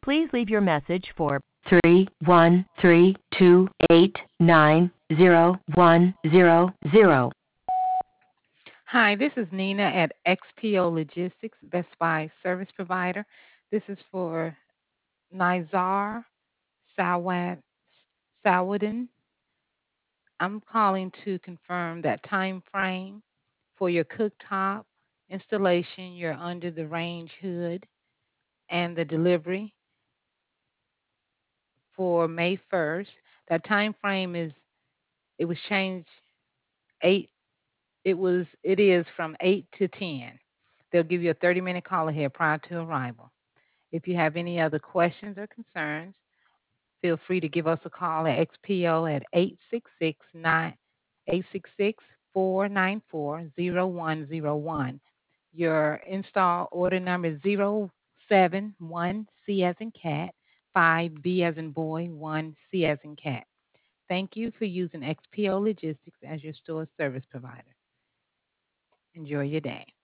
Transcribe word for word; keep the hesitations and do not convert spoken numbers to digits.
Please leave your message for three one three two eight nine zero one zero zero. Hi, this is Nina at X P O Logistics, Best Buy service provider. This is for Nizar Sawad Sawadin. I'm calling to confirm that time frame for your cooktop installation, your under the range hood, and the delivery for May first. That time frame is it was changed eight it was it is from eight to ten. They'll give you a thirty minute call ahead prior to arrival. If you have any other questions or concerns, feel free to give us a call at X P O at eight six six nine eight six six four nine four zero one zero one. Your install order number is zero seven one C as in cat, five B as in boy, one C as in cat. Thank you for using X P O Logistics as your store service provider. Enjoy your day.